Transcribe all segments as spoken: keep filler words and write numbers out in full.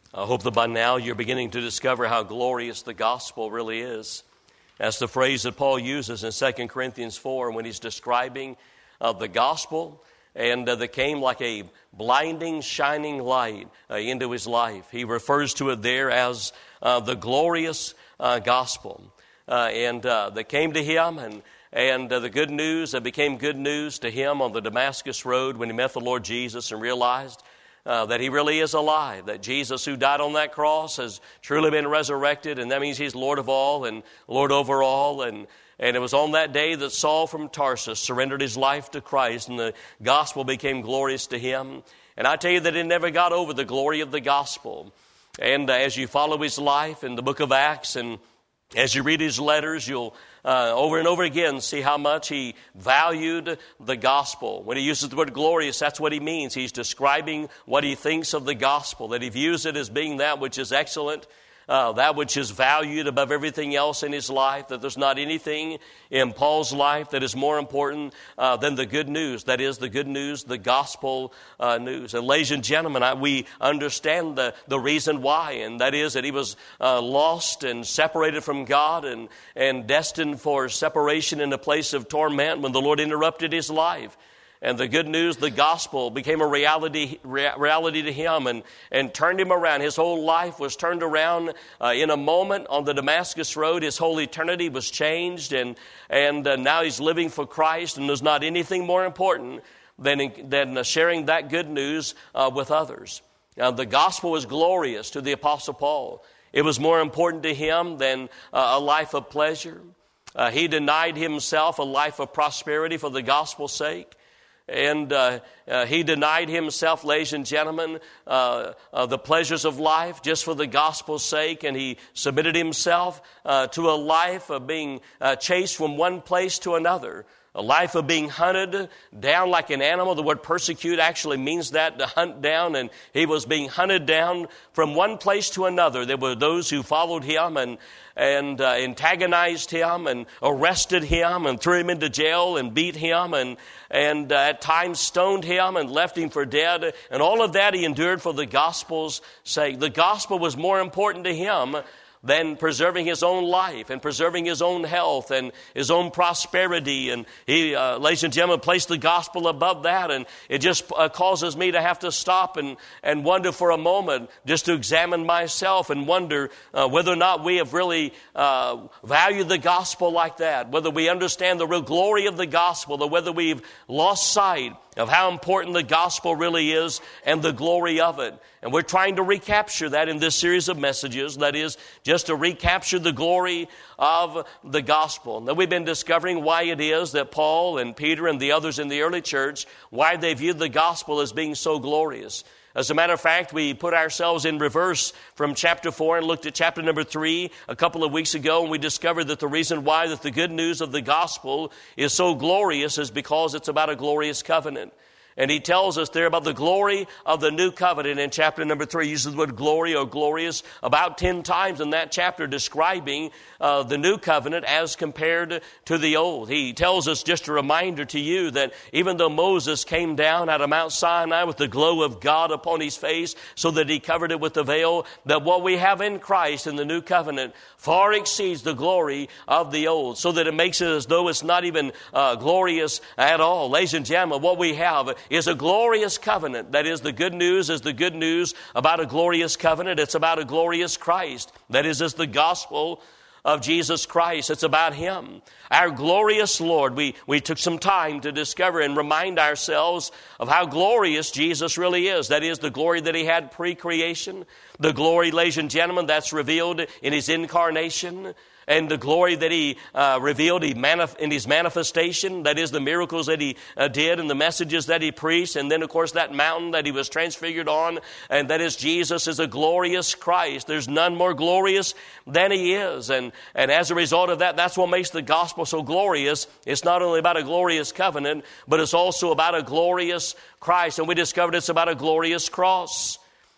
I hope that by now you're beginning to discover how glorious the gospel really is. That's the phrase that Paul uses in Second Corinthians four when he's describing uh, the gospel and uh, that came like a blinding, shining light uh, into his life. He refers to it there as uh, the glorious uh, gospel. Uh, and uh, that came to him and And uh, the good news that became good news to him on the Damascus Road when he met the Lord Jesus and realized uh, that he really is alive, that Jesus who died on that cross has truly been resurrected, and that means he's Lord of all and Lord over all. And, and it was on that day that Saul from Tarsus surrendered his life to Christ, and the gospel became glorious to him. And I tell you that it never got over the glory of the gospel. And uh, as you follow his life in the book of Acts and as you read his letters, you'll uh, over and over again see how much he valued the gospel. When he uses the word glorious, that's what he means. He's describing what he thinks of the gospel, that he views it as being that which is excellent, uh, that which is valued above everything else in his life, that there's not anything in Paul's life that is more important uh, than the good news. That is the good news, the gospel uh, news. And ladies and gentlemen, I, we understand the, the reason why, and that is that he was uh, lost and separated from God and, and destined for separation in a place of torment when the Lord interrupted his life. And the good news, the gospel, became a reality reality to him and, and turned him around. His whole life was turned around uh, in a moment on the Damascus Road. His whole eternity was changed, and, and uh, now he's living for Christ, and there's not anything more important than, than uh, sharing that good news uh, with others. Now, the gospel was glorious to the Apostle Paul. It was more important to him than uh, a life of pleasure. Uh, he denied himself a life of prosperity for the gospel's sake. And uh, uh, he denied himself, ladies and gentlemen, uh, uh, the pleasures of life just for the gospel's sake. And he submitted himself uh, to a life of being uh, chased from one place to another. A life of being hunted down like an animal. The word persecute actually means that, to hunt down. And he was being hunted down from one place to another. There were those who followed him and and uh, antagonized him and arrested him and threw him into jail and beat him and, and uh, at times stoned him and left him for dead. And all of that he endured for the gospel's sake. The gospel was more important to him than preserving his own life and preserving his own health and his own prosperity. And he, uh, ladies and gentlemen, placed the gospel above that. And it just uh, causes me to have to stop and, and wonder for a moment, just to examine myself and wonder uh, whether or not we have really uh, valued the gospel like that, whether we understand the real glory of the gospel, or whether we've lost sight of how important the gospel really is and the glory of it. And we're trying to recapture that in this series of messages. That is, just to recapture the glory of the gospel. Now, we've been discovering why it is that Paul and Peter and the others in the early church, why they viewed the gospel as being so glorious. As a matter of fact, we put ourselves in reverse from chapter four and looked at chapter number three a couple of weeks ago, and we discovered that the reason why that the good news of the gospel is so glorious is because it's about a glorious covenant. And he tells us there about the glory of the new covenant in chapter number three. He uses the word glory or glorious about ten times in that chapter, describing uh, the new covenant as compared to the old. He tells us, just a reminder to you, that even though Moses came down out of Mount Sinai with the glow of God upon his face so that he covered it with the veil, that what we have in Christ in the new covenant far exceeds the glory of the old, so that it makes it as though it's not even uh, glorious at all. Ladies and gentlemen, what we have is a glorious covenant. That is, the good news is the good news about a glorious covenant. It's about a glorious Christ. That is, it's the gospel of Jesus Christ. It's about Him. Our glorious Lord. We, we took some time to discover and remind ourselves of how glorious Jesus really is. That is, the glory that He had pre-creation. The glory, ladies and gentlemen, that's revealed in His incarnation. And the glory that He uh, revealed he manif- in His manifestation, that is the miracles that He uh, did and the messages that He preached. And then, of course, that mountain that He was transfigured on. And that is, Jesus is a glorious Christ. There's none more glorious than He is. And, and as a result of that, that's what makes the gospel so glorious. It's not only about a glorious covenant, but it's also about a glorious Christ. And we discovered it's about a glorious cross.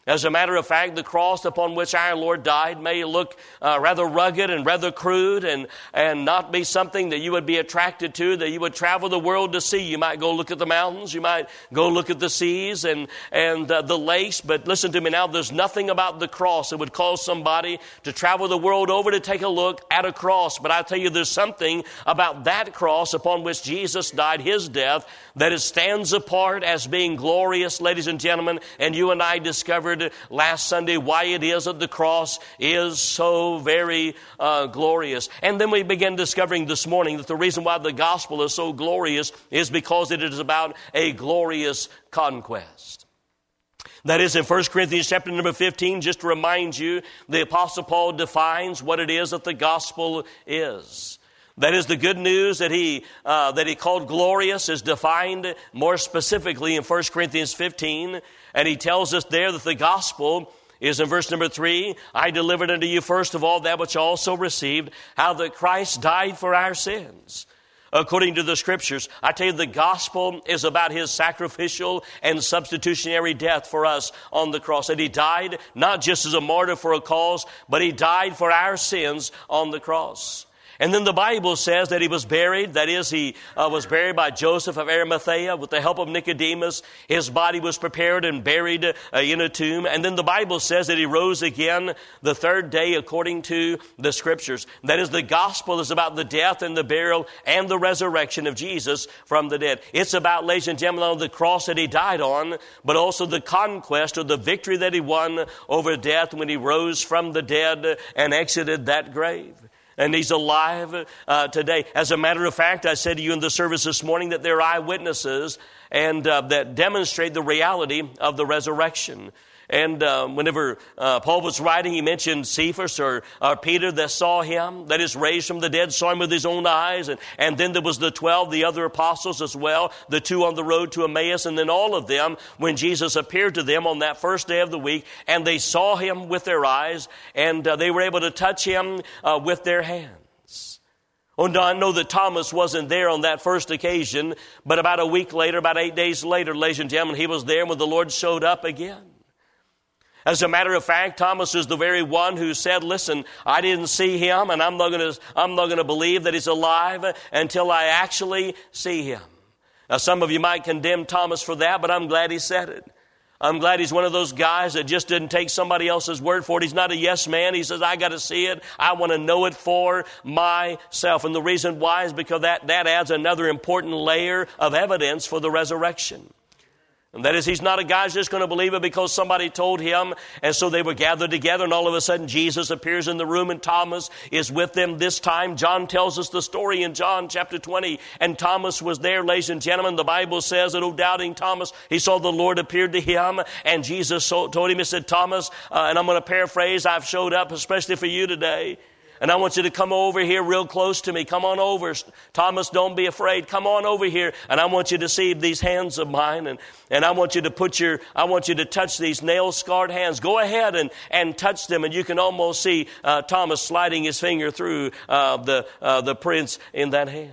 As a matter of fact, the cross upon which our Lord died may look uh, rather rugged and rather crude and, and not be something that you would be attracted to, that you would travel the world to see. You might go look at the mountains. You might go look at the seas and, and uh, the lakes. But listen to me now, there's nothing about the cross that would cause somebody to travel the world over to take a look at a cross. But I tell you, there's something about that cross upon which Jesus died, his death, that it stands apart as being glorious, ladies and gentlemen. And you and I discovered last Sunday why it is that the cross is so very uh, glorious. And then we began discovering this morning that the reason why the gospel is so glorious is because it is about a glorious conquest. That is in First Corinthians chapter number fifteen, just to remind you, the Apostle Paul defines what it is that the gospel is. That is the good news that he uh, that he called glorious is defined more specifically in First Corinthians fifteen. And he tells us there that the gospel is in verse number three, I delivered unto you first of all that which I also received, how that Christ died for our sins, according to the Scriptures. I tell you, the gospel is about his sacrificial and substitutionary death for us on the cross. And he died not just as a martyr for a cause, but he died for our sins on the cross. And then the Bible says that he was buried. That is, he uh, was buried by Joseph of Arimathea with the help of Nicodemus. His body was prepared and buried uh, in a tomb. And then the Bible says that he rose again the third day according to the Scriptures. That is, the gospel is about the death and the burial and the resurrection of Jesus from the dead. It's about, ladies and gentlemen, the cross that he died on, but also the conquest or the victory that he won over death when he rose from the dead and exited that grave. And he's alive uh, today. As a matter of fact, I said to you in the service this morning that there are eyewitnesses and uh, that demonstrate the reality of the resurrection. And uh, whenever uh, Paul was writing, he mentioned Cephas or, or Peter that saw him, that is raised from the dead, saw him with his own eyes. And, and then there was the twelve, the other apostles as well, the two on the road to Emmaus. And then all of them, when Jesus appeared to them on that first day of the week, and they saw him with their eyes, and uh, they were able to touch him uh, with their hands. Oh, no, I know that Thomas wasn't there on that first occasion, but about a week later, about eight days later, ladies and gentlemen, he was there when the Lord showed up again. As a matter of fact, Thomas is the very one who said, listen, I didn't see him, and I'm not going to I'm not going to believe that he's alive until I actually see him. Now, some of you might condemn Thomas for that, but I'm glad he said it. I'm glad he's one of those guys that just didn't take somebody else's word for it. He's not a yes man. He says, I got to see it. I want to know it for myself. And the reason why is because that, that adds another important layer of evidence for the resurrection. And that is, he's not a guy who's just going to believe it because somebody told him. And so they were gathered together, and all of a sudden Jesus appears in the room, and Thomas is with them this time. John tells us the story in John chapter twenty. And Thomas was there, ladies and gentlemen. The Bible says that, oh, doubting Thomas, he saw the Lord appeared to him. And Jesus told him, he said, Thomas, uh, and I'm going to paraphrase, I've showed up especially for you today. And I want you to come over here real close to me. Come on over. Thomas, don't be afraid. Come on over here. And I want you to see these hands of mine. And, and I want you to put your, I want you to touch these nail-scarred hands. Go ahead and, and touch them. And you can almost see uh, Thomas sliding his finger through uh, the, uh, the prints in that hand.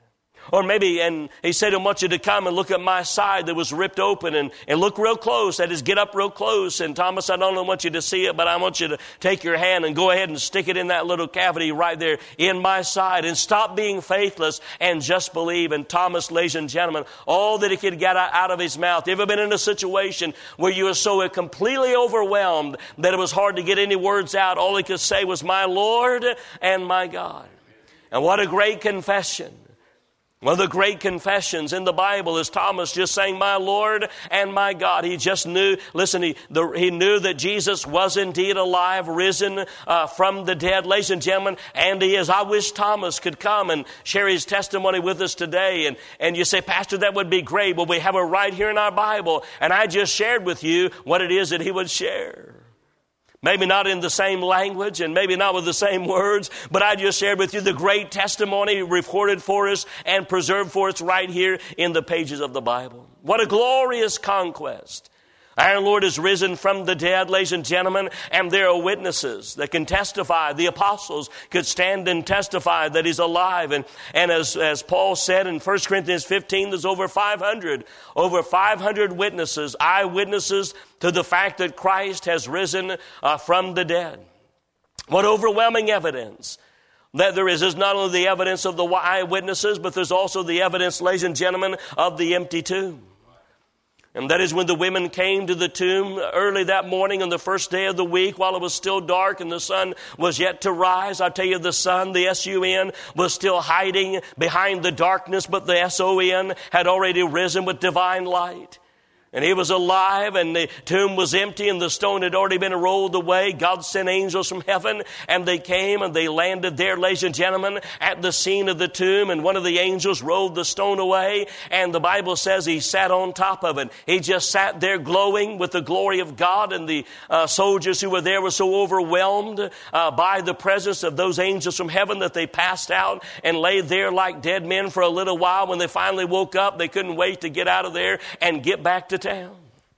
Or maybe, and he said, I want you to come and look at my side that was ripped open and, and look real close. That is, get up real close. And Thomas, I don't want you to see it, but I want you to take your hand and go ahead and stick it in that little cavity right there in my side. And stop being faithless and just believe. And Thomas, ladies and gentlemen, all that he could get out of his mouth. You ever been in a situation where you were so completely overwhelmed that it was hard to get any words out? All he could say was, my Lord and my God. And what a great confession. One of the great confessions in the Bible is Thomas just saying, my Lord and my God. He just knew, listen, he, the, he knew that Jesus was indeed alive, risen uh, from the dead. Ladies and gentlemen, and he is. I wish Thomas could come and share his testimony with us today. And, and you say, Pastor, that would be great. Well, we have it right here in our Bible. And I just shared with you what it is that he would share. Maybe not in the same language and maybe not with the same words, but I just shared with you the great testimony recorded for us and preserved for us right here in the pages of the Bible. What a glorious conquest. Our Lord is risen from the dead, ladies and gentlemen, and there are witnesses that can testify. The apostles could stand and testify that He's alive. And, and as, as Paul said in First Corinthians fifteen, there's over five hundred, over five hundred witnesses, eyewitnesses to the fact that Christ has risen uh, from the dead. What overwhelming evidence that there is is not only the evidence of the eyewitnesses, but there's also the evidence, ladies and gentlemen, of the empty tomb. And that is when the women came to the tomb early that morning on the first day of the week while it was still dark and the sun was yet to rise. I tell you, the sun, the S U N, was still hiding behind the darkness, but the S O N had already risen with divine light. And He was alive, and the tomb was empty, and the stone had already been rolled away. God sent angels from heaven, and they came, and they landed there, ladies and gentlemen, at the scene of the tomb. And one of the angels rolled the stone away, and the Bible says He sat on top of it. He just sat there glowing with the glory of God, and the uh, soldiers who were there were so overwhelmed uh, by the presence of those angels from heaven that they passed out and lay there like dead men for a little while. When they finally woke up, they couldn't wait to get out of there and get back to town.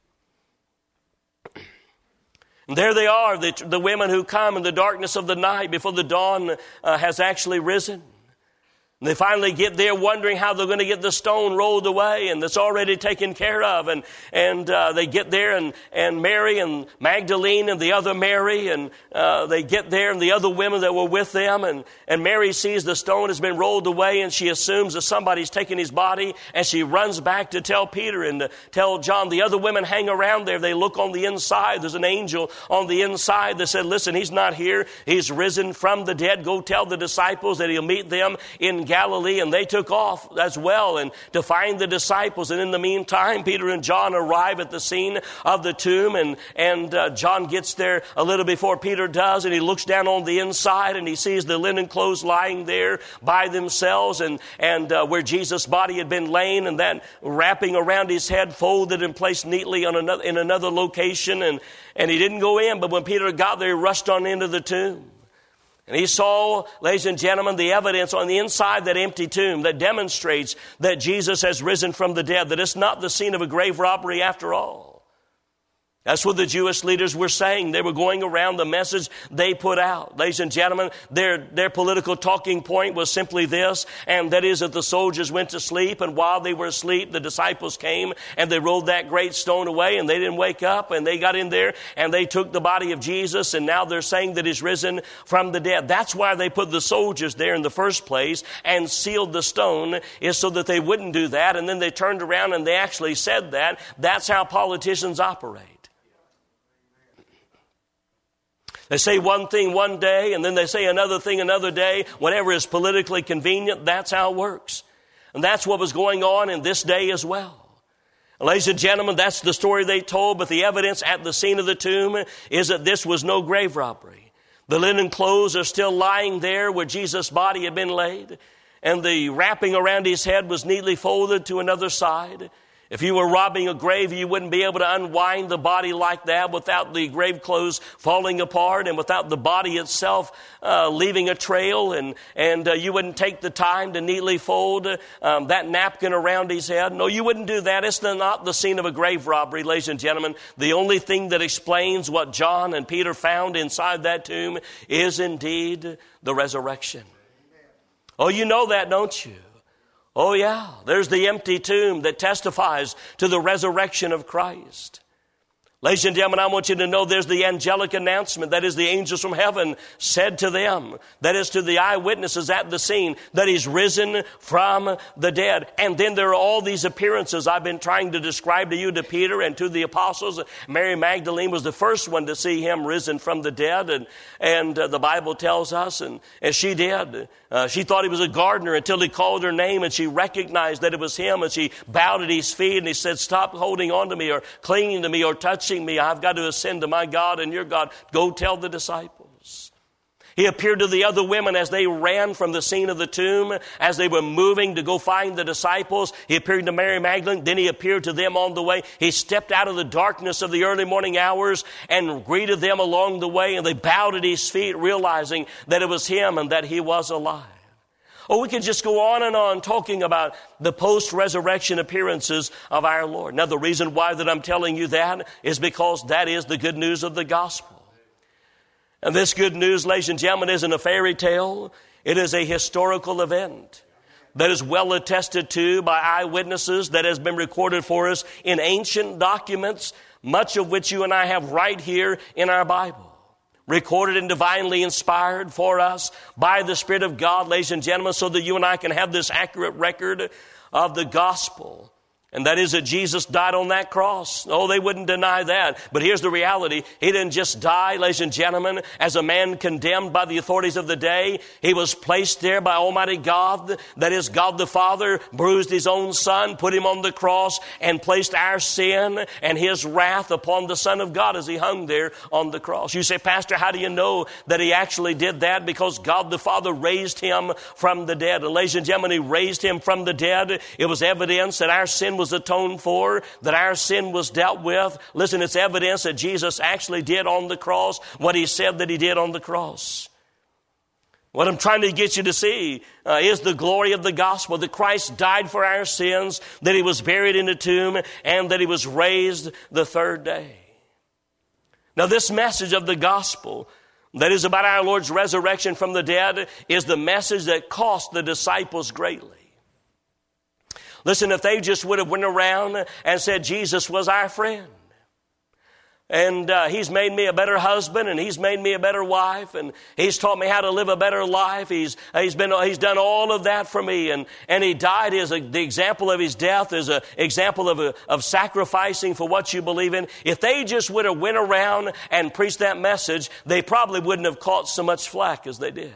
And there they are, the, the women who come in the darkness of the night before the dawn uh, has actually risen. And they finally get there wondering how they're going to get the stone rolled away, and that's already taken care of. And and uh, they get there, and, and Mary and Magdalene and the other Mary, and uh, they get there, and the other women that were with them. And, and Mary sees the stone has been rolled away, and she assumes that somebody's taken His body, and she runs back to tell Peter and to tell John. The other women hang around there. They look on the inside. There's an angel on the inside that said, listen, He's not here. He's risen from the dead. Go tell the disciples that He'll meet them in Galilee. And they took off as well and to find the disciples. And in the meantime, Peter and John arrive at the scene of the tomb, and, and uh, John gets there a little before Peter does, and he looks down on the inside and he sees the linen clothes lying there by themselves, and, and uh, where Jesus' body had been laying, and that wrapping around His head, folded and placed neatly on another, in another location. And, and he didn't go in, but when Peter got there, he rushed on into the tomb. And he saw, ladies and gentlemen, the evidence on the inside of that empty tomb that demonstrates that Jesus has risen from the dead, that it's not the scene of a grave robbery after all. That's what the Jewish leaders were saying. They were going around the message they put out. Ladies and gentlemen, their, their political talking point was simply this, and that is that the soldiers went to sleep, and while they were asleep, the disciples came and they rolled that great stone away, and they didn't wake up, and they got in there and they took the body of Jesus, and now they're saying that He's risen from the dead. That's why they put the soldiers there in the first place and sealed the stone, is so that they wouldn't do that. And then they turned around and they actually said that. That's how politicians operate. They say one thing one day, and then they say another thing another day. Whenever is politically convenient, that's how it works. And that's what was going on in this day as well. And ladies and gentlemen, that's the story they told, but the evidence at the scene of the tomb is that this was no grave robbery. The linen clothes are still lying there where Jesus' body had been laid, and the wrapping around His head was neatly folded to another side. If you were robbing a grave, you wouldn't be able to unwind the body like that without the grave clothes falling apart and without the body itself uh, leaving a trail. And, and uh, you wouldn't take the time to neatly fold um, that napkin around His head. No, you wouldn't do that. It's not the scene of a grave robbery, ladies and gentlemen. The only thing that explains what John and Peter found inside that tomb is indeed the resurrection. Oh, you know that, don't you? Oh, yeah, there's the empty tomb that testifies to the resurrection of Christ. Ladies and gentlemen, I want you to know there's the angelic announcement. That is, the angels from heaven said to them, that is to the eyewitnesses at the scene, that He's risen from the dead. And then there are all these appearances I've been trying to describe to you, to Peter and to the apostles. Mary Magdalene was the first one to see Him risen from the dead. And, and uh, the Bible tells us, and, and she did. Uh, she thought He was a gardener until He called her name, and she recognized that it was Him, and she bowed at His feet, and He said, stop holding on to me or clinging to me or touching me. I've got to ascend to my God and your God. Go tell the disciples. He appeared to the other women as they ran from the scene of the tomb, as they were moving to go find the disciples. He appeared to Mary Magdalene. Then He appeared to them on the way. He stepped out of the darkness of the early morning hours and greeted them along the way, and they bowed at His feet, realizing that it was Him and that He was alive. Or we could just go on and on talking about the post-resurrection appearances of our Lord. Now, the reason why that I'm telling you that is because that is the good news of the gospel. And this good news, ladies and gentlemen, isn't a fairy tale. It is a historical event that is well attested to by eyewitnesses, that has been recorded for us in ancient documents, much of which you and I have right here in our Bible. Recorded and divinely inspired for us by the Spirit of God, ladies and gentlemen, so that you and I can have this accurate record of the gospel. And that is that Jesus died on that cross. Oh, they wouldn't deny that. But here's the reality. He didn't just die, ladies and gentlemen, as a man condemned by the authorities of the day. He was placed there by Almighty God. That is, God the Father bruised His own Son, put Him on the cross, and placed our sin and His wrath upon the Son of God as He hung there on the cross. You say, Pastor, how do you know that He actually did that? Because God the Father raised Him from the dead. And ladies and gentlemen, He raised Him from the dead. It was evidence that our sin was was atoned for, that our sin was dealt with. Listen, it's evidence that Jesus actually did on the cross what He said that He did on the cross. What I'm trying to get you to see uh, is the glory of the gospel, that Christ died for our sins, that He was buried in a tomb, and that He was raised the third day. Now, this message of the gospel that is about our Lord's resurrection from the dead is the message that cost the disciples greatly. Listen, if they just would have went around and said Jesus was our friend, and uh, He's made me a better husband, and He's made me a better wife, and He's taught me how to live a better life. He's He's been He's done all of that for me, and and He died as a, the example of His death is an example of a, of sacrificing for what you believe in. If they just would have went around and preached that message, they probably wouldn't have caught so much flack as they did.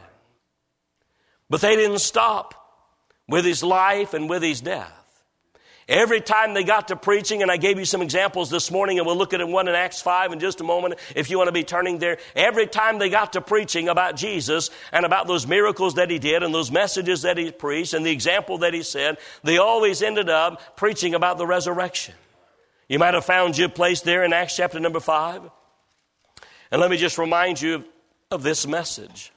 But they didn't stop with His life and with His death. Every time they got to preaching, and I gave you some examples this morning, and we'll look at one in Acts five in just a moment if you want to be turning there. Every time they got to preaching about Jesus and about those miracles that He did and those messages that He preached and the example that He said, they always ended up preaching about the resurrection. You might have found your place there in Acts chapter number five. And let me just remind you of, of this message.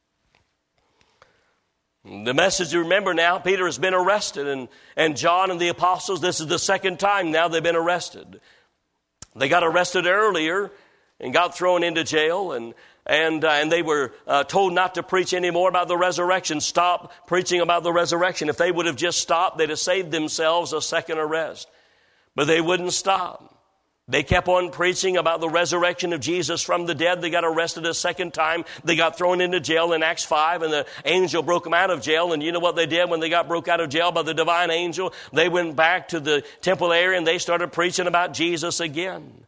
The message, you remember now, Peter has been arrested, and, and John and the apostles, this is the second time now they've been arrested. They got arrested earlier and got thrown into jail, and and uh, and they were uh, told not to preach anymore about the resurrection. Stop preaching about the resurrection. If they would have just stopped, they'd have saved themselves a second arrest. But they wouldn't stop. They kept on preaching about the resurrection of Jesus from the dead. They got arrested a second time. They got thrown into jail in Acts five, and the angel broke them out of jail. And you know what they did when they got broke out of jail by the divine angel? They went back to the temple area and they started preaching about Jesus again.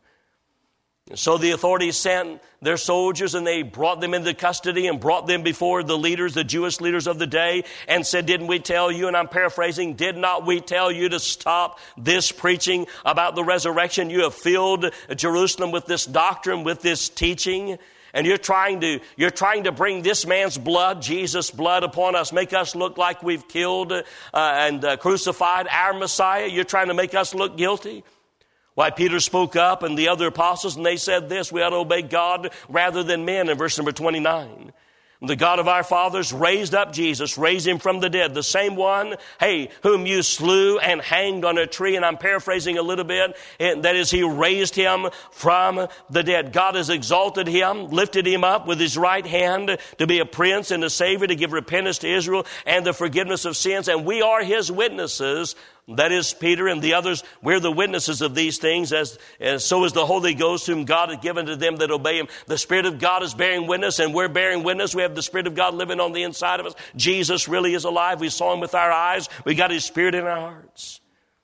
So the authorities sent their soldiers, and they brought them into custody and brought them before the leaders, the Jewish leaders of the day, and said, didn't we tell you, and I'm paraphrasing, did not we tell you to stop this preaching about the resurrection? You have filled Jerusalem with this doctrine, with this teaching, and you're trying to, you're trying to bring this man's blood, Jesus' blood, upon us, make us look like we've killed uh, and uh, crucified our Messiah. You're trying to make us look guilty. Why, Peter spoke up and the other apostles, and they said this, we ought to obey God rather than men, in verse number twenty-nine. The God of our fathers raised up Jesus, raised Him from the dead, the same one, hey, whom you slew and hanged on a tree. And I'm paraphrasing a little bit. And that is, He raised Him from the dead. God has exalted Him, lifted Him up with His right hand to be a prince and a savior, to give repentance to Israel and the forgiveness of sins. And we are His witnesses. That is, Peter and the others, we're the witnesses of these things, as, as so is the Holy Ghost, whom God has given to them that obey Him. The Spirit of God is bearing witness, and we're bearing witness. We have the Spirit of God living on the inside of us. Jesus really is alive. We saw Him with our eyes. We got His Spirit in our hearts.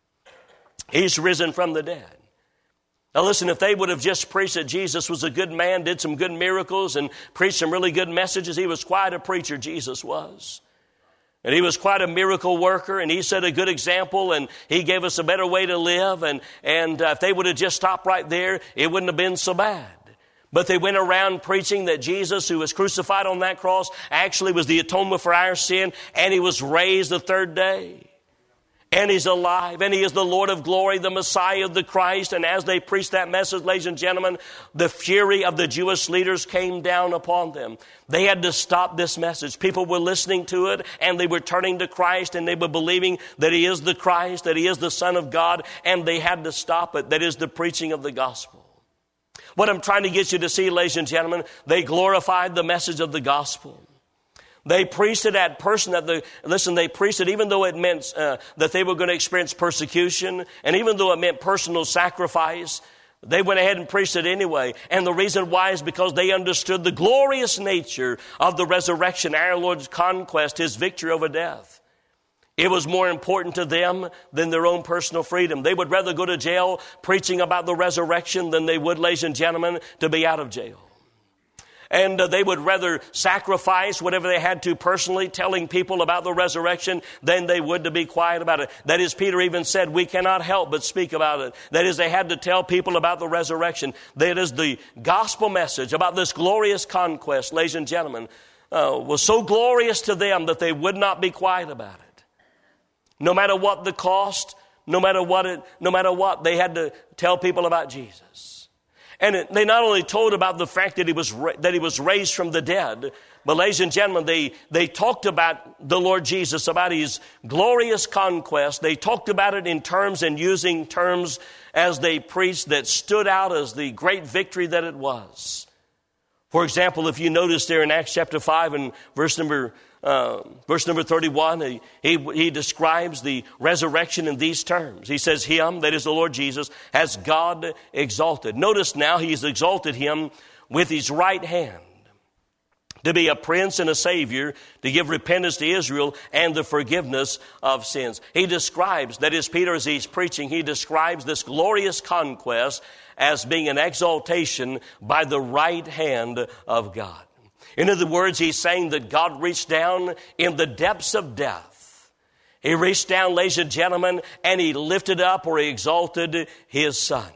He's risen from the dead. Now listen, if they would have just preached that Jesus was a good man, did some good miracles, and preached some really good messages, He was quite a preacher, Jesus was. And He was quite a miracle worker, and He set a good example, and He gave us a better way to live. And, and uh, if they would have just stopped right there, it wouldn't have been so bad. But they went around preaching that Jesus, who was crucified on that cross, actually was the atonement for our sin, and He was raised the third day. and He's alive, and He is the Lord of glory, the Messiah, the Christ. And as they preached that message, ladies and gentlemen, the fury of the Jewish leaders came down upon them. They had to stop this message. People were listening to it, and they were turning to Christ, and they were believing that He is the Christ, that He is the Son of God, and they had to stop it. That is the preaching of the gospel. What I'm trying to get you to see, ladies and gentlemen, they glorified the message of the gospel. They preached it at person that the, listen, they preached it even though it meant uh, that they were going to experience persecution, and even though it meant personal sacrifice, they went ahead and preached it anyway. And the reason why is because they understood the glorious nature of the resurrection, our Lord's conquest, His victory over death. It was more important to them than their own personal freedom. They would rather go to jail preaching about the resurrection than they would, ladies and gentlemen, to be out of jail. And uh, they would rather sacrifice whatever they had to personally, telling people about the resurrection, than they would to be quiet about it. That is, Peter even said, we cannot help but speak about it. That is, they had to tell people about the resurrection. That is, the gospel message about this glorious conquest, ladies and gentlemen, uh, was so glorious to them that they would not be quiet about it. No matter what the cost, no matter what it, no matter what, they had to tell people about Jesus. And it, they not only told about the fact that he was ra- that he was raised from the dead, but ladies and gentlemen, they they talked about the Lord Jesus, about His glorious conquest. They talked about it in terms and using terms as they preached that stood out as the great victory that it was. For example, if you notice there in Acts chapter five and verse number Uh, verse number thirty-one, he, he, he describes the resurrection in these terms. He says, Him, that is the Lord Jesus, has God exalted. Notice now He's exalted Him with His right hand to be a prince and a savior, to give repentance to Israel and the forgiveness of sins. He describes, that is Peter as he's preaching, he describes this glorious conquest as being an exaltation by the right hand of God. In other words, he's saying that God reached down in the depths of death. He reached down, ladies and gentlemen, and He lifted up, or He exalted His Son.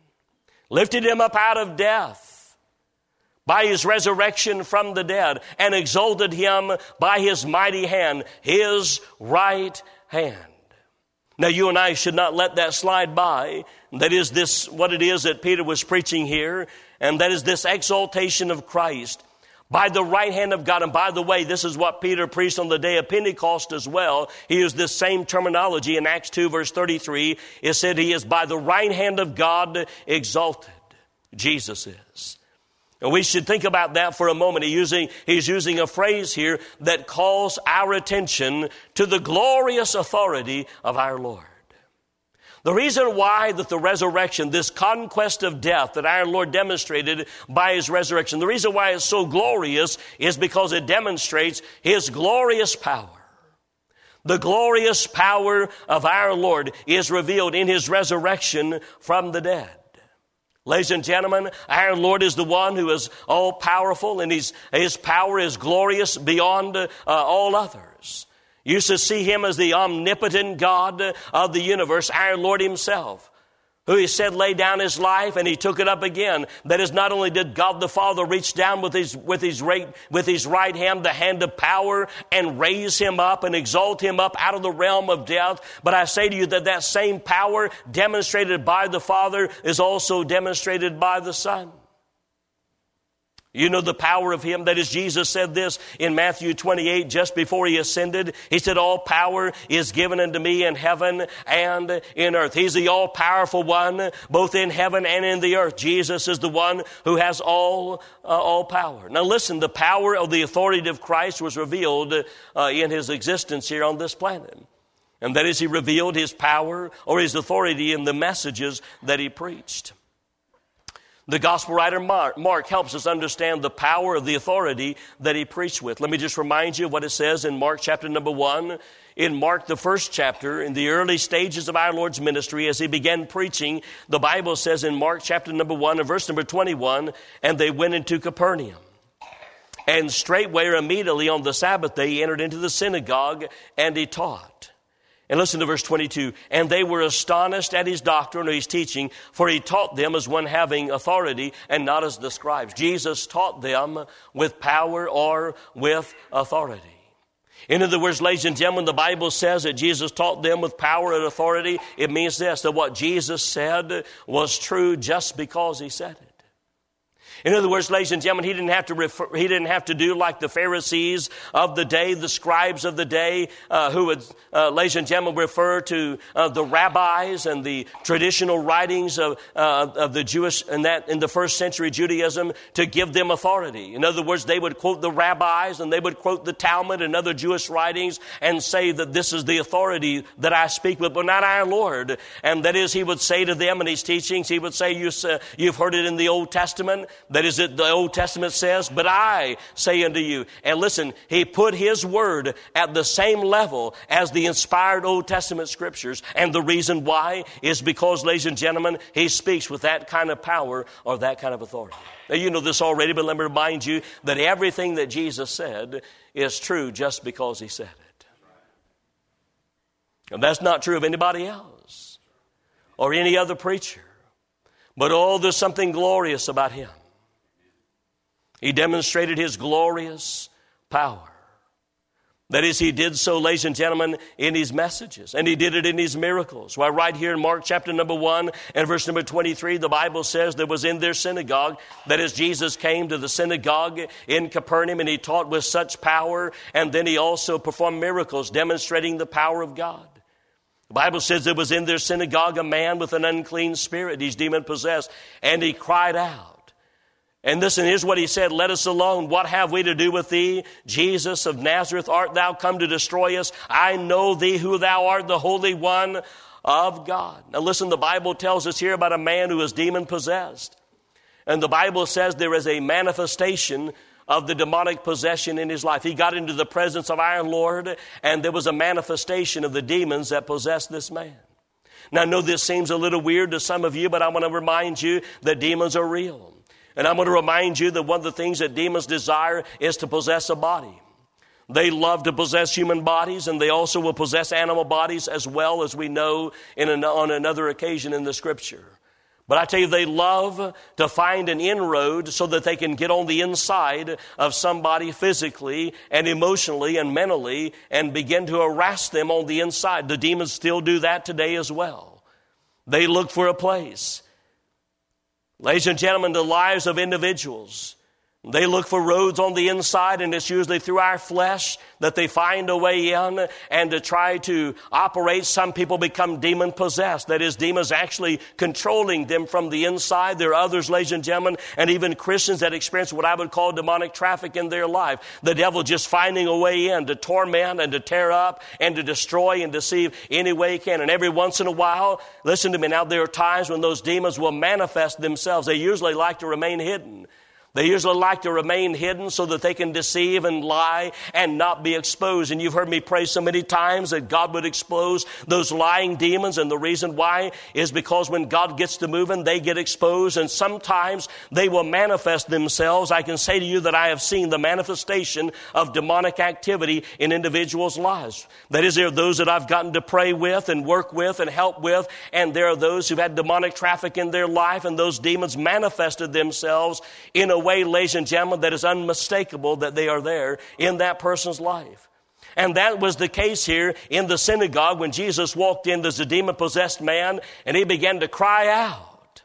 Lifted Him up out of death by His resurrection from the dead, and exalted Him by His mighty hand, His right hand. Now, you and I should not let that slide by. That is this, what it is that Peter was preaching here, and that is this exaltation of Christ by the right hand of God. And by the way, this is what Peter preached on the day of Pentecost as well. He used this same terminology in Acts two verse thirty-three. It said He is by the right hand of God exalted. Jesus is. And we should think about that for a moment. He using, he's using a phrase here that calls our attention to the glorious authority of our Lord. The reason why that the resurrection, this conquest of death that our Lord demonstrated by His resurrection, the reason why it's so glorious is because it demonstrates His glorious power. The glorious power of our Lord is revealed in His resurrection from the dead. Ladies and gentlemen, our Lord is the one who is all-powerful, and His, His power is glorious beyond uh, all others. You used to see Him as the omnipotent God of the universe, our Lord Himself, who He said lay down His life and He took it up again. That is, not only did God the Father reach down with His, with His, right, with his right hand, the hand of power, and raise Him up and exalt Him up out of the realm of death, but I say to you that that same power demonstrated by the Father is also demonstrated by the Son. You know the power of Him. That is, Jesus said this in Matthew twenty-eight, just before He ascended. He said, all power is given unto me in heaven and in earth. He's the all-powerful one, both in heaven and in the earth. Jesus is the one who has all, uh, all power. Now listen, the power of the authority of Christ was revealed uh, in His existence here on this planet. And that is, He revealed His power or His authority in the messages that He preached. The gospel writer Mark, Mark helps us understand the power of the authority that he preached with. Let me just remind you of what it says in Mark chapter number one. In Mark, the first chapter, in the early stages of our Lord's ministry, as He began preaching, the Bible says in Mark chapter number one and verse number twenty-one, and they went into Capernaum. And straightway or immediately on the Sabbath day, He entered into the synagogue and He taught. And listen to verse twenty-two. And they were astonished at His doctrine or His teaching, for He taught them as one having authority and not as the scribes. Jesus taught them with power or with authority. In other words, ladies and gentlemen, the Bible says that Jesus taught them with power and authority. It means this, that what Jesus said was true just because he said it. In other words, ladies and gentlemen, he didn't have to refer, he didn't have to do like the Pharisees of the day, the scribes of the day, uh, who would, uh, ladies and gentlemen, refer to uh, the rabbis and the traditional writings of, uh, of the Jewish and that in the first century Judaism to give them authority. In other words, they would quote the rabbis and they would quote the Talmud and other Jewish writings and say that this is the authority that I speak with, but not our Lord. And that is, he would say to them in his teachings, he would say, you, uh, you've heard it in the Old Testament. That is it, the Old Testament says, but I say unto you. And listen, he put his word at the same level as the inspired Old Testament scriptures. And the reason why is because, ladies and gentlemen, he speaks with that kind of power or that kind of authority. Now, you know this already, but let me remind you that everything that Jesus said is true just because he said it. And that's not true of anybody else or any other preacher. But oh, there's something glorious about him. He demonstrated his glorious power. That is, he did so, ladies and gentlemen, in his messages. And he did it in his miracles. Well, right here in Mark chapter number one and verse number twenty-three, the Bible says there was in their synagogue, that as Jesus came to the synagogue in Capernaum and he taught with such power, and then he also performed miracles demonstrating the power of God. The Bible says there was in their synagogue a man with an unclean spirit. He's demon-possessed. And he cried out. And listen, here's what he said, let us alone. What have we to do with thee, Jesus of Nazareth? Art thou come to destroy us? I know thee who thou art, the Holy One of God. Now listen, the Bible tells us here about a man who is demon-possessed. And the Bible says there is a manifestation of the demonic possession in his life. He got into the presence of our Lord, and there was a manifestation of the demons that possessed this man. Now I know this seems a little weird to some of you, but I want to remind you that demons are real. And I'm going to remind you that one of the things that demons desire is to possess a body. They love to possess human bodies, and they also will possess animal bodies as well, as we know in an, on another occasion in the Scripture. But I tell you, they love to find an inroad so that they can get on the inside of somebody physically and emotionally and mentally and begin to harass them on the inside. The demons still do that today as well. They look for a place. Ladies and gentlemen, the lives of individuals, they look for roads on the inside, and it's usually through our flesh that they find a way in, and to try to operate. Some people become demon-possessed. That is, demons actually controlling them from the inside. There are others, ladies and gentlemen, and even Christians that experience what I would call demonic traffic in their life. The devil just finding a way in to torment and to tear up and to destroy and deceive any way he can. And every once in a while, listen to me now, there are times when those demons will manifest themselves. They usually like to remain hidden. They usually like to remain hidden so that they can deceive and lie and not be exposed. And you've heard me pray so many times that God would expose those lying demons. And the reason why is because when God gets to moving, they get exposed. And sometimes they will manifest themselves. I can say to you that I have seen the manifestation of demonic activity in individuals' lives. That is, there are those that I've gotten to pray with and work with and help with. And there are those who've had demonic traffic in their life. And those demons manifested themselves in a way, ladies and gentlemen, that is unmistakable that they are there in that person's life. And that was the case here in the synagogue when Jesus walked in as a demon-possessed man, and he began to cry out.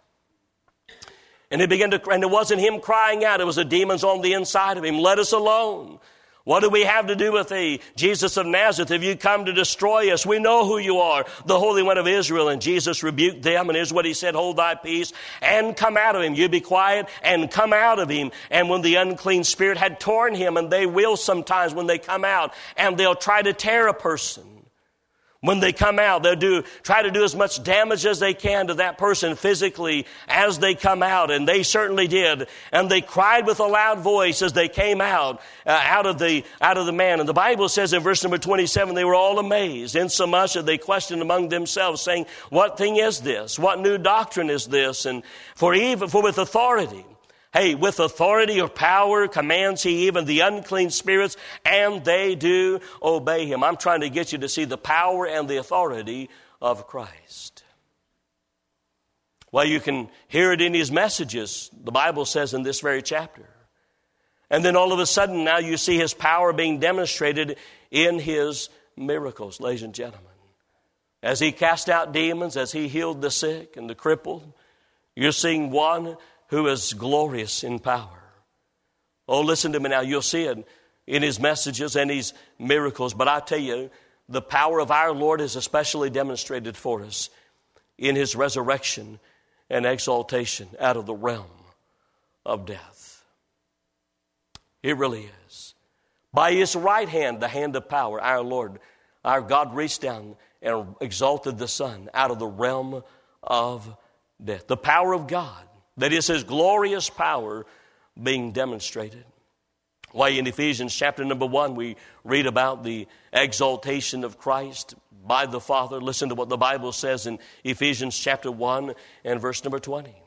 And he began to, and it wasn't him crying out, it was the demons on the inside of him. Let us alone. What do we have to do with thee, Jesus of Nazareth? Have you come to destroy us? We know who you are, the Holy One of Israel. And Jesus rebuked them, and here's what he said, hold thy peace and come out of him. You be quiet and come out of him. And when the unclean spirit had torn him, and they will sometimes when they come out, and they'll try to tear a person. When they come out, they'll do try to do as much damage as they can to that person physically as they come out, and they certainly did. And they cried with a loud voice as they came out uh, out of the out of the man. And the Bible says in verse number twenty-seven, they were all amazed, insomuch that they questioned among themselves, saying, "What thing is this? What new doctrine is this?" And for even for with authority. Hey, with authority or power commands he even the unclean spirits, and they do obey him. I'm trying to get you to see the power and the authority of Christ. Well, you can hear it in his messages, the Bible says in this very chapter. And then all of a sudden now you see his power being demonstrated in his miracles, ladies and gentlemen. As he cast out demons, as he healed the sick and the crippled, you're seeing one who is glorious in power. Oh, listen to me now. You'll see it in his messages and his miracles. But I tell you, the power of our Lord is especially demonstrated for us in his resurrection and exaltation out of the realm of death. It really is. By his right hand, the hand of power, our Lord, our God reached down and exalted the Son out of the realm of death. The power of God, that is his glorious power being demonstrated. Why, in Ephesians chapter number one, we read about the exaltation of Christ by the Father. Listen to what the Bible says in Ephesians chapter one and verse number twenty.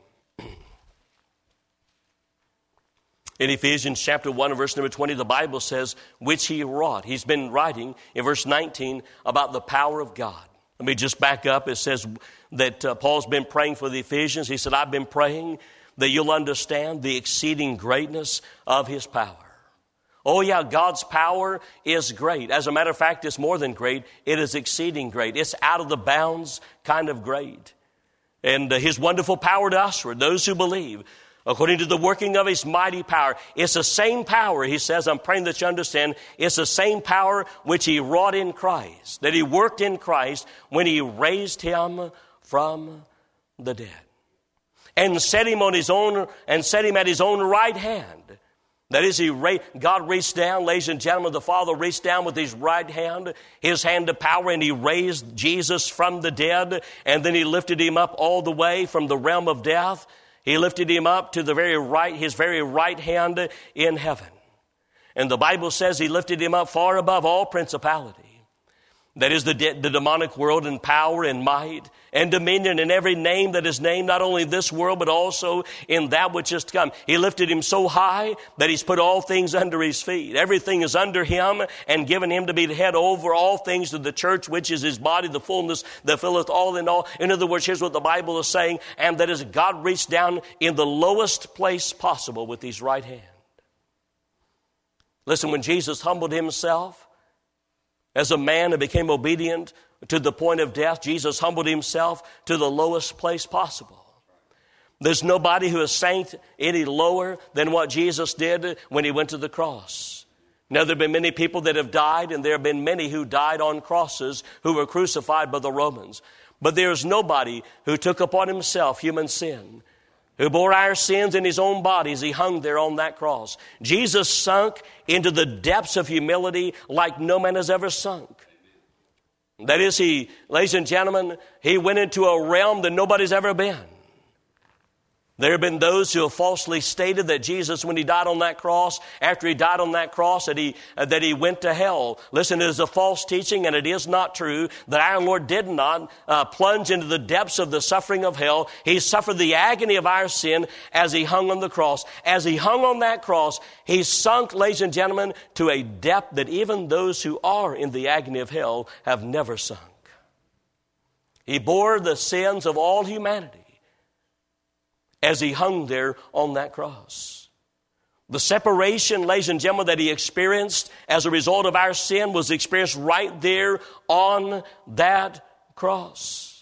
In Ephesians chapter one and verse number twenty, the Bible says, which he wrought. He's been writing in verse nineteen about the power of God. Let me just back up. It says that uh, Paul's been praying for the Ephesians. He said, I've been praying that you'll understand the exceeding greatness of his power. Oh yeah, God's power is great. As a matter of fact, it's more than great. It is exceeding great. It's out of the bounds kind of great. And uh, his wonderful power to us, for those who believe, according to the working of his mighty power. It's the same power, he says, I'm praying that you understand, it's the same power which he wrought in Christ, that he worked in Christ when he raised him from the dead. And set him on his own, and set him at his own right hand. That is, he ra- God reached down, ladies and gentlemen, the Father reached down with his right hand, his hand of power, and he raised Jesus from the dead, and then he lifted him up all the way from the realm of death. He lifted him up to the very right, his very right hand in heaven. And the Bible says he lifted him up far above all principality. That is the, de- the demonic world in power and might and dominion and every name that is named, not only in this world, but also in that which is to come. He lifted him so high that he's put all things under his feet. Everything is under him and given him to be the head over all things to the church, which is his body, the fullness that filleth all in all. In other words, here's what the Bible is saying, and that is God reached down in the lowest place possible with his right hand. Listen, when Jesus humbled himself as a man and became obedient to the point of death, Jesus humbled himself to the lowest place possible. There's nobody who has sank any lower than what Jesus did when he went to the cross. Now, there have been many people that have died, and there have been many who died on crosses who were crucified by the Romans. But there is nobody who took upon himself human sin, who bore our sins in his own body as he hung there on that cross. Jesus sunk into the depths of humility like no man has ever sunk. That is, he, ladies and gentlemen, he went into a realm that nobody's ever been. There have been those who have falsely stated that Jesus, when he died on that cross, after he died on that cross, that he, uh, that he went to hell. Listen, it is a false teaching, and it is not true that our Lord did not uh, plunge into the depths of the suffering of hell. He suffered the agony of our sin as he hung on the cross. As he hung on that cross, he sunk, ladies and gentlemen, to a depth that even those who are in the agony of hell have never sunk. He bore the sins of all humanity as he hung there on that cross. The separation, ladies and gentlemen, that he experienced as a result of our sin was experienced right there on that cross.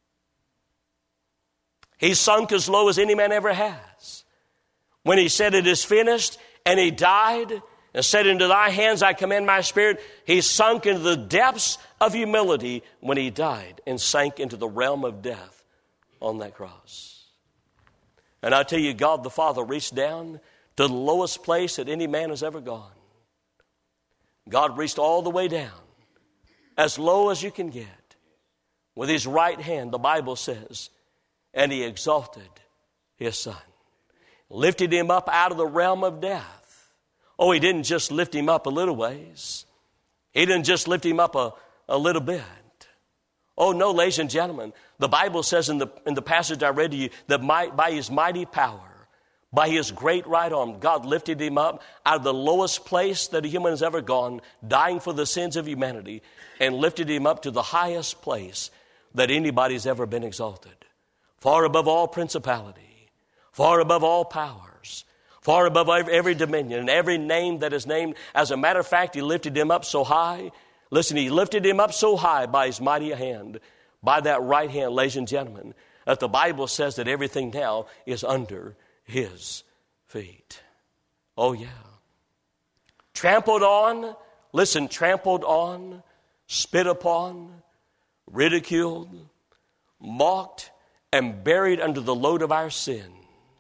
He sunk as low as any man ever has. When he said, it is finished, and he died and said, into thy hands I commend my spirit, he sunk into the depths of humility when he died and sank into the realm of death on that cross. And I tell you, God the Father reached down to the lowest place that any man has ever gone. God reached all the way down, as low as you can get, with his right hand, the Bible says, and he exalted his Son. Lifted him up out of the realm of death. Oh, he didn't just lift him up a little ways. He didn't just lift him up a, a little bit. Oh, no, ladies and gentlemen, the Bible says in the, in the passage I read to you that my, by his mighty power, by his great right arm, God lifted him up out of the lowest place that a human has ever gone, dying for the sins of humanity, and lifted him up to the highest place that anybody's ever been exalted. Far above all principality, far above all powers, far above every dominion and every name that is named. As a matter of fact, he lifted him up so high. Listen, he lifted him up so high by his mighty hand, by that right hand, ladies and gentlemen, that the Bible says that everything now is under his feet. Oh, yeah. Trampled on, listen, trampled on, spit upon, ridiculed, mocked, and buried under the load of our sin.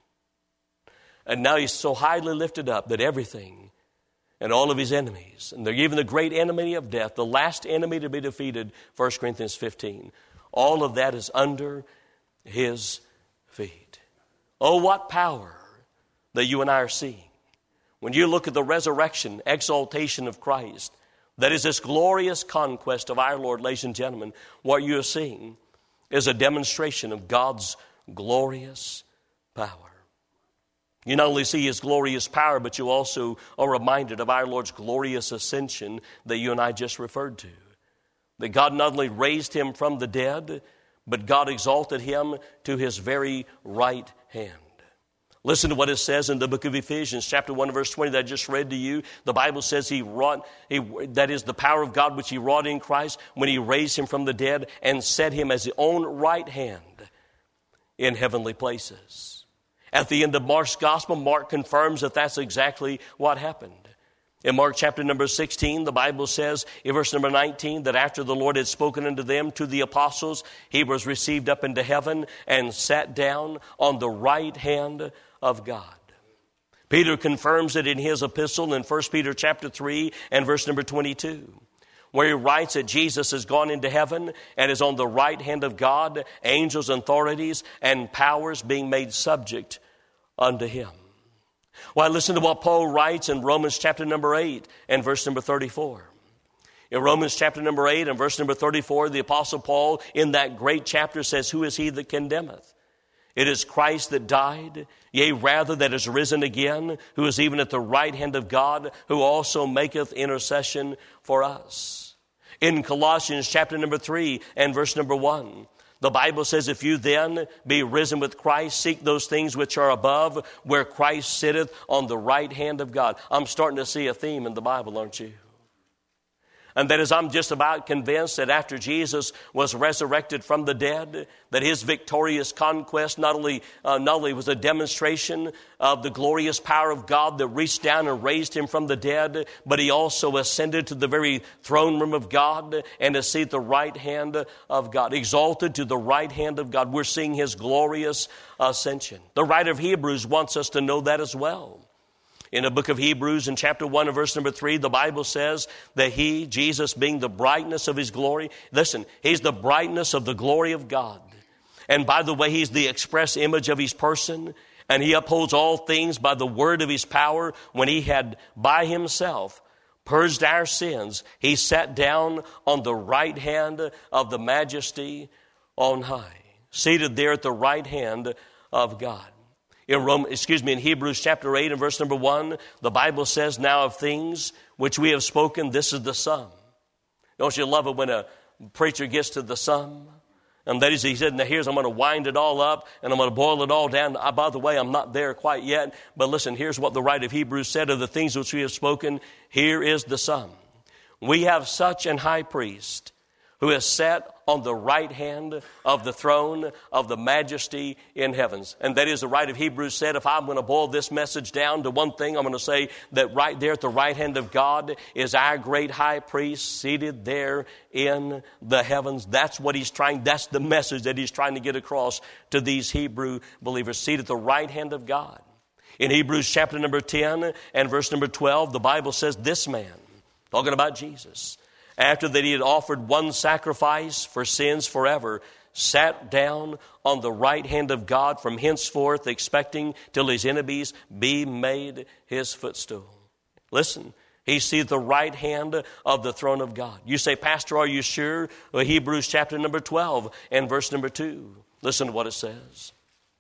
And now he's so highly lifted up that everything and all of his enemies, and they're even the great enemy of death, the last enemy to be defeated, First Corinthians fifteen, all of that is under his feet. Oh, what power that you and I are seeing. When you look at the resurrection, exaltation of Christ, that is this glorious conquest of our Lord, ladies and gentlemen, what you are seeing is a demonstration of God's glorious power. You not only see his glorious power, but you also are reminded of our Lord's glorious ascension that you and I just referred to. That God not only raised him from the dead, but God exalted him to his very right hand. Listen to what it says in the book of Ephesians, chapter one, verse twenty, that I just read to you. The Bible says he wrought, he, that is the power of God which he wrought in Christ when he raised him from the dead and set him as his own right hand in heavenly places. At the end of Mark's gospel, Mark confirms that that's exactly what happened. In Mark chapter number sixteen, the Bible says in verse number nineteen that after the Lord had spoken unto them, to the apostles, he was received up into heaven and sat down on the right hand of God. Peter confirms it in his epistle in First Peter chapter three and verse number twenty-two, where he writes that Jesus has gone into heaven and is on the right hand of God, angels and authorities and powers being made subject unto him. Well, listen to what Paul writes in Romans chapter number eight and verse number thirty-four. In Romans chapter number eight and verse number thirty-four, the Apostle Paul in that great chapter says, who is he that condemneth? It is Christ that died, yea, rather that is risen again, who is even at the right hand of God, who also maketh intercession for us. In Colossians chapter number three and verse number one, the Bible says, if you then be risen with Christ, seek those things which are above, where Christ sitteth on the right hand of God. I'm starting to see a theme in the Bible, aren't you? And that is, I'm just about convinced that after Jesus was resurrected from the dead, that his victorious conquest not only, uh, not only was a demonstration of the glorious power of God that reached down and raised him from the dead, but he also ascended to the very throne room of God and is seated at the right hand of God, exalted to the right hand of God. We're seeing his glorious ascension. The writer of Hebrews wants us to know that as well. In the book of Hebrews, in chapter one and verse number three, the Bible says that he, Jesus, being the brightness of his glory, listen, he's the brightness of the glory of God. And by the way, he's the express image of his person, and he upholds all things by the word of his power. When he had by himself purged our sins, he sat down on the right hand of the majesty on high, seated there at the right hand of God. In Rome, excuse me, in Hebrews chapter eight and verse number one, the Bible says, now of things which we have spoken, this is the sum. Don't you love it when a preacher gets to the sum? And that is, he said, now here's, I'm going to wind it all up and I'm going to boil it all down. Uh, by the way, I'm not there quite yet. But listen, here's what the writer of Hebrews said of the things which we have spoken. Here is the sum. We have such an high priest who is set on the right hand of the throne of the majesty in heavens. And that is, the writer of Hebrews said, if I'm going to boil this message down to one thing, I'm going to say that right there at the right hand of God is our great high priest seated there in the heavens. That's what he's trying, that's the message that he's trying to get across to these Hebrew believers, seated at the right hand of God. In Hebrews chapter number ten and verse number twelve, the Bible says this man, talking about Jesus, after that he had offered one sacrifice for sins forever, sat down on the right hand of God from henceforth, expecting till his enemies be made his footstool. Listen, he's seated at the right hand of the throne of God. You say, Pastor, are you sure? Well, Hebrews chapter number twelve and verse number two. Listen to what it says.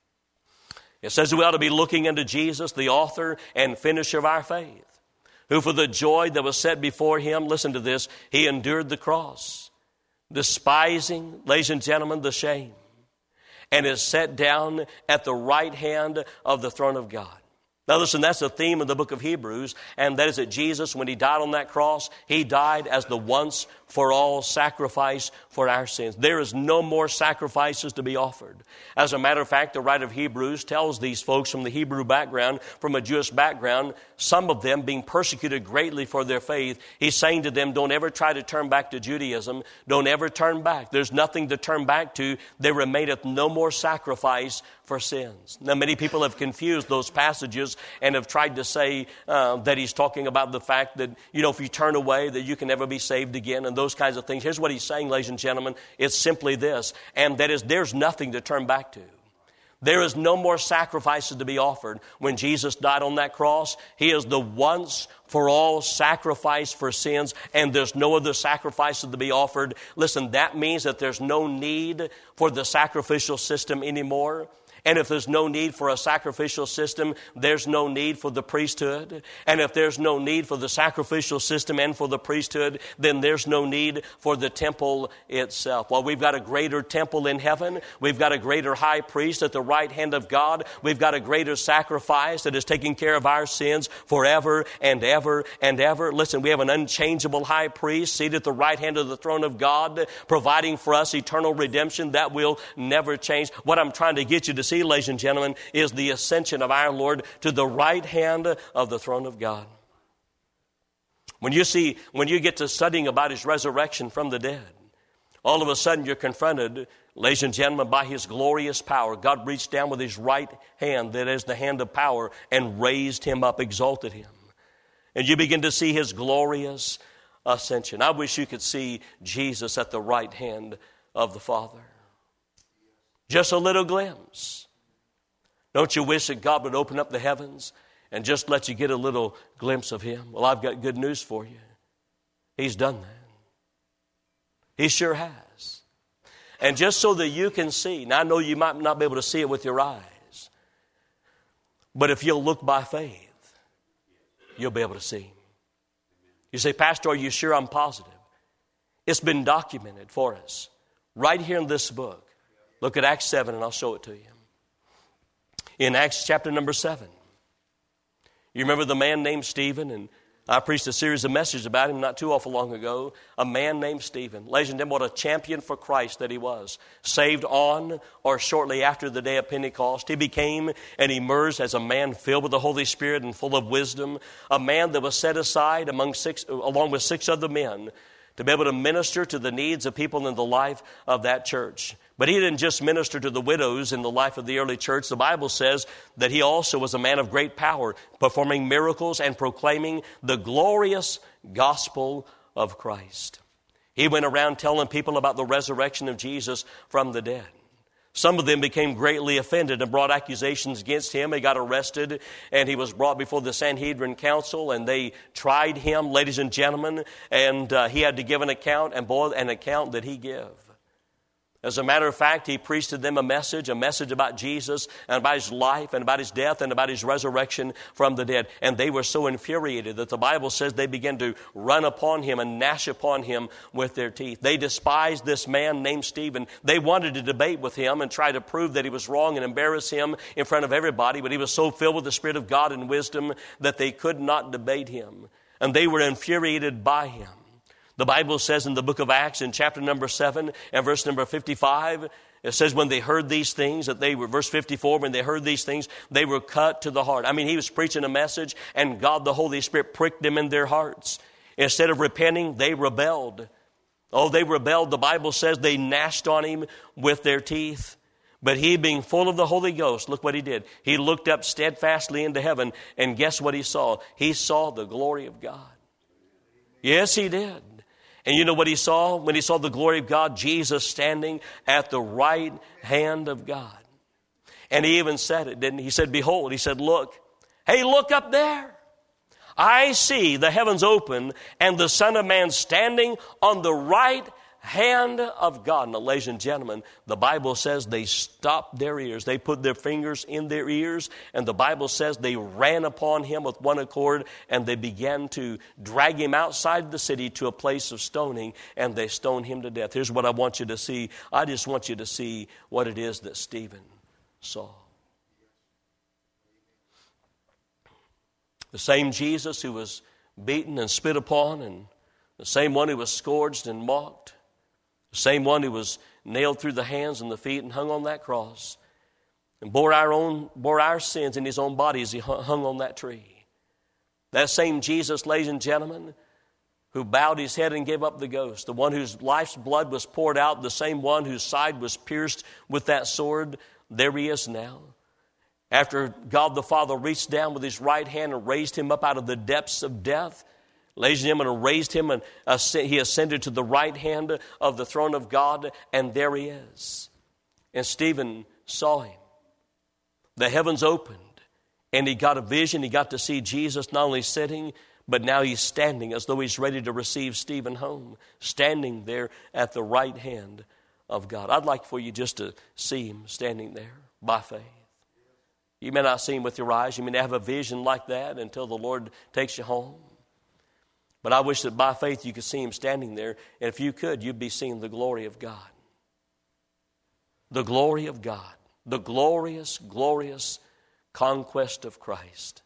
It says we ought to be looking unto Jesus, the author and finisher of our faith, who for the joy that was set before him, listen to this, he endured the cross, despising, ladies and gentlemen, the shame, and is set down at the right hand of the throne of God. Now listen, that's the theme of the book of Hebrews, and that is that Jesus, when he died on that cross, he died as the once for all sacrifice for our sins. There is no more sacrifices to be offered. As a matter of fact, the writer of Hebrews tells these folks from the Hebrew background, from a Jewish background, some of them being persecuted greatly for their faith, he's saying to them, don't ever try to turn back to Judaism. Don't ever turn back. There's nothing to turn back to. There remaineth no more sacrifice for sins. Now, many people have confused those passages and have tried to say uh, that he's talking about the fact that, you know, if you turn away, that you can never be saved again and those kinds of things. Here's what he's saying, ladies and gentlemen. It's simply this, and that is there's nothing to turn back to. There is no more sacrifices to be offered. When Jesus died on that cross, he is the once for all sacrifice for sins, and there's no other sacrifices to be offered. Listen, that means that there's no need for the sacrificial system anymore. And if there's no need for a sacrificial system, there's no need for the priesthood. And if there's no need for the sacrificial system and for the priesthood, then there's no need for the temple itself. Well, we've got a greater temple in heaven. We've got a greater high priest at the right hand of God. We've got a greater sacrifice that is taking care of our sins forever and ever and ever. Listen, we have an unchangeable high priest seated at the right hand of the throne of God, providing for us eternal redemption that will never change. What I'm trying to get you to see, ladies and gentlemen, is the ascension of our Lord to the right hand of the throne of God. When you see, when you get to studying about his resurrection from the dead, all of a sudden you're confronted, ladies and gentlemen, by his glorious power. God reached down with his right hand, that is the hand of power, and raised him up, exalted him. And you begin to see his glorious ascension. I wish you could see Jesus at the right hand of the Father. Just a little glimpse. Don't you wish that God would open up the heavens and just let you get a little glimpse of him? Well, I've got good news for you. He's done that. He sure has. And just so that you can see, now I know you might not be able to see it with your eyes, but if you'll look by faith, you'll be able to see him. You say, Pastor, are you sure? I'm positive. It's been documented for us right here in this book. Look at Acts seven and I'll show it to you. In Acts chapter number seven, you remember the man named Stephen, and I preached a series of messages about him not too awful long ago. A man named Stephen. Ladies and gentlemen, what a champion for Christ that he was. Saved on or shortly after the day of Pentecost. He became and emerged as a man filled with the Holy Spirit and full of wisdom. A man that was set aside among six, along with six other men to be able to minister to the needs of people in the life of that church. But he didn't just minister to the widows in the life of the early church. The Bible says that he also was a man of great power, performing miracles and proclaiming the glorious gospel of Christ. He went around telling people about the resurrection of Jesus from the dead. Some of them became greatly offended and brought accusations against him. He got arrested and he was brought before the Sanhedrin Council, and they tried him, ladies and gentlemen, and uh, he had to give an account, and boy, an account that he gave. As a matter of fact, he preached to them a message, a message about Jesus and about his life and about his death and about his resurrection from the dead. And they were so infuriated that the Bible says they began to run upon him and gnash upon him with their teeth. They despised this man named Stephen. They wanted to debate with him and try to prove that he was wrong and embarrass him in front of everybody. But he was so filled with the Spirit of God and wisdom that they could not debate him. And they were infuriated by him. The Bible says in the book of Acts in chapter number seven and verse number fifty-five, it says when they heard these things, that they were, verse fifty-four, when they heard these things, they were cut to the heart. I mean, he was preaching a message and God, the Holy Spirit, pricked them in their hearts. Instead of repenting, they rebelled. Oh, they rebelled. The Bible says they gnashed on him with their teeth. But he, being full of the Holy Ghost, look what he did. He looked up steadfastly into heaven, and guess what he saw? He saw the glory of God. Yes, he did. And you know what he saw? When he saw the glory of God, Jesus standing at the right hand of God. And he even said it, didn't he? He said, behold, he said, look. Hey, look up there. I see the heavens open and the Son of Man standing on the right hand of God. Now, ladies and gentlemen, the Bible says they stopped their ears. They put their fingers in their ears, and the Bible says they ran upon him with one accord, and they began to drag him outside the city to a place of stoning, and they stoned him to death. Here's what I want you to see. I just want you to see what it is that Stephen saw. The same Jesus who was beaten and spit upon, and the same one who was scourged and mocked, the same one who was nailed through the hands and the feet and hung on that cross, and bore our own bore our sins in his own body as he hung on that tree. That same Jesus, ladies and gentlemen, who bowed his head and gave up the ghost, the one whose life's blood was poured out, the same one whose side was pierced with that sword, there he is now. After God the Father reached down with his right hand and raised him up out of the depths of death, ladies and gentlemen, and raised him, and he ascended to the right hand of the throne of God, and there he is. And Stephen saw him. The heavens opened, and he got a vision. He got to see Jesus not only sitting, but now he's standing as though he's ready to receive Stephen home, standing there at the right hand of God. I'd like for you just to see him standing there by faith. You may not see him with your eyes. You may not have a vision like that until the Lord takes you home. But I wish that by faith you could see him standing there. And if you could, you'd be seeing the glory of God. The glory of God. The glorious, glorious conquest of Christ.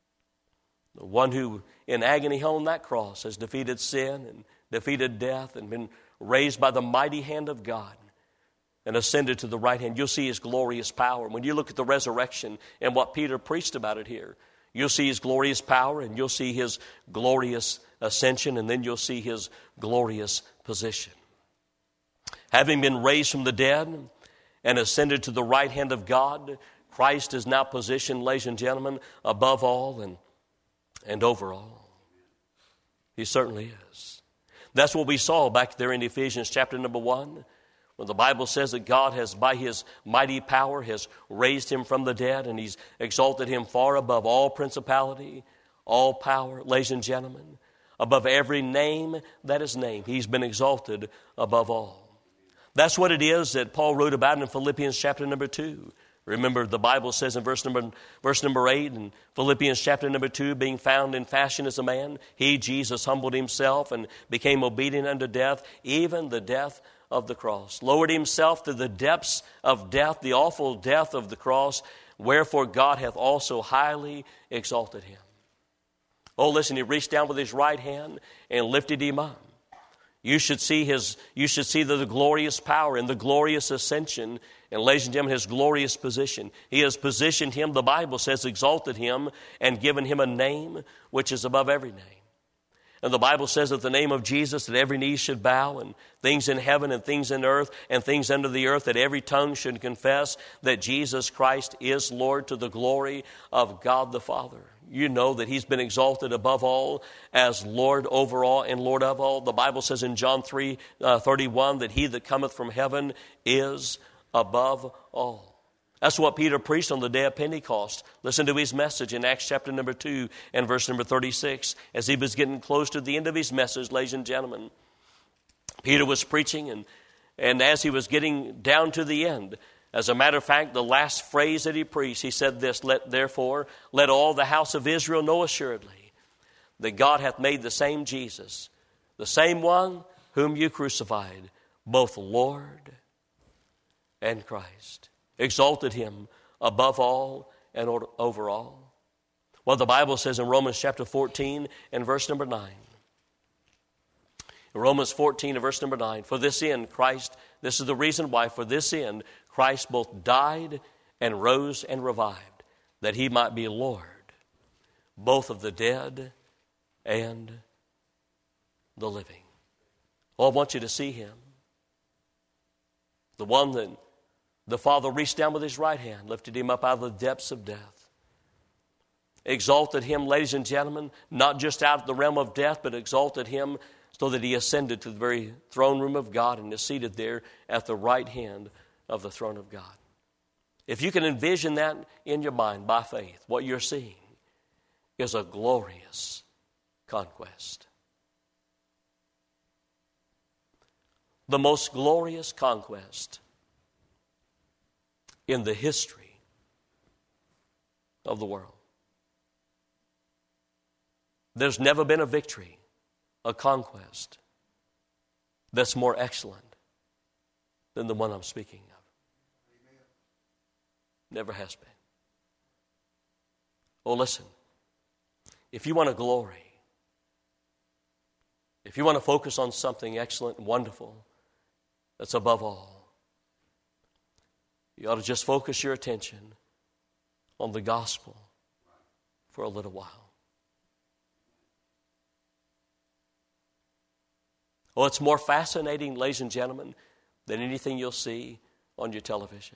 The one who in agony on that cross has defeated sin and defeated death and been raised by the mighty hand of God and ascended to the right hand. You'll see his glorious power. When you look at the resurrection and what Peter preached about it here, you'll see his glorious power, and you'll see his glorious ascension, and then you'll see his glorious position. Having been raised from the dead and ascended to the right hand of God, Christ is now positioned, ladies and gentlemen, above all and, and over all. He certainly is. That's what we saw back there in Ephesians chapter number one, when the Bible says that God has, by his mighty power, has raised him from the dead, and he's exalted him far above all principality, all power, ladies and gentlemen, above every name that is named. He's been exalted above all. That's what it is that Paul wrote about in Philippians chapter number two. Remember, the Bible says in verse number verse number eight in Philippians chapter number two, being found in fashion as a man, he, Jesus, humbled himself and became obedient unto death, even the death of the cross. Lowered himself to the depths of death, the awful death of the cross, wherefore God hath also highly exalted him. Oh, listen, he reached down with his right hand and lifted him up. You should see his, you should see the, the glorious power and the glorious ascension, and ladies and gentlemen, his glorious position. He has positioned him, the Bible says, exalted him and given him a name which is above every name. And the Bible says that the name of Jesus, that every knee should bow, and things in heaven and things in earth and things under the earth, that every tongue should confess that Jesus Christ is Lord, to the glory of God the Father. You know that he's been exalted above all as Lord over all and Lord of all. The Bible says in John three thirty-one that he that cometh from heaven is above all. That's what Peter preached on the day of Pentecost. Listen to his message in Acts chapter number two and verse number thirty-six. As he was getting close to the end of his message, ladies and gentlemen, Peter was preaching, and, and as he was getting down to the end, as a matter of fact, the last phrase that he preached, he said this, let, therefore, let all the house of Israel know assuredly that God hath made the same Jesus, the same one whom you crucified, both Lord and Christ. Exalted him above all and over all. Well, the Bible says in Romans chapter fourteen and verse number nine. In Romans fourteen and verse number nine, for this end Christ, this is the reason why, for this end Christ both died and rose and revived, that he might be Lord, both of the dead and the living. Oh, I want you to see him. The one that the Father reached down with his right hand, lifted him up out of the depths of death. Exalted him, ladies and gentlemen, not just out of the realm of death, but exalted him so that he ascended to the very throne room of God and is seated there at the right hand of the throne of God. If you can envision that in your mind by faith, what you're seeing is a glorious conquest. The most glorious conquest in the history of the world. There's never been a victory, a conquest, that's more excellent than the one I'm speaking of. Amen. Never has been. Oh, listen. if you want a glory, if you want to focus on something excellent and wonderful that's above all, you ought to just focus your attention on the gospel for a little while. Oh, it's more fascinating, ladies and gentlemen, than anything you'll see on your television.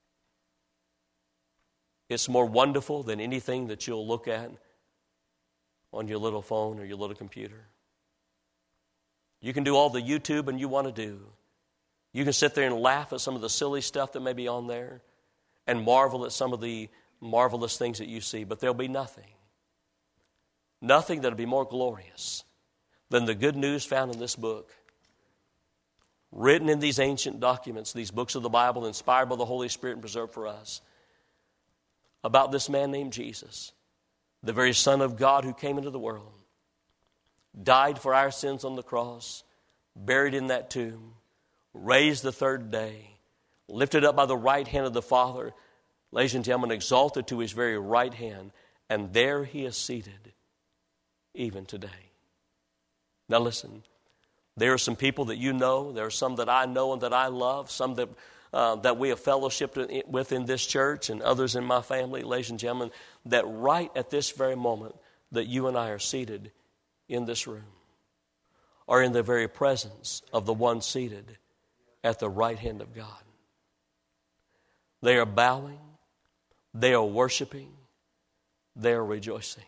It's more wonderful than anything that you'll look at on your little phone or your little computer. You can do all the YouTube and you want to do. You can sit there and laugh at some of the silly stuff that may be on there and marvel at some of the marvelous things that you see, but there'll be nothing. Nothing that'll be more glorious than the good news found in this book, written in these ancient documents, these books of the Bible, inspired by the Holy Spirit and preserved for us, about this man named Jesus, the very Son of God who came into the world, died for our sins on the cross, buried in that tomb, raised the third day, lifted up by the right hand of the Father, ladies and gentlemen, exalted to his very right hand, and there he is seated even today. Now listen, there are some people that you know, there are some that I know and that I love, some that uh, that we have fellowshiped with in this church and others in my family, ladies and gentlemen, that right at this very moment that you and I are seated in this room are in the very presence of the one seated at the right hand of God. They are bowing, they are worshiping, they are rejoicing.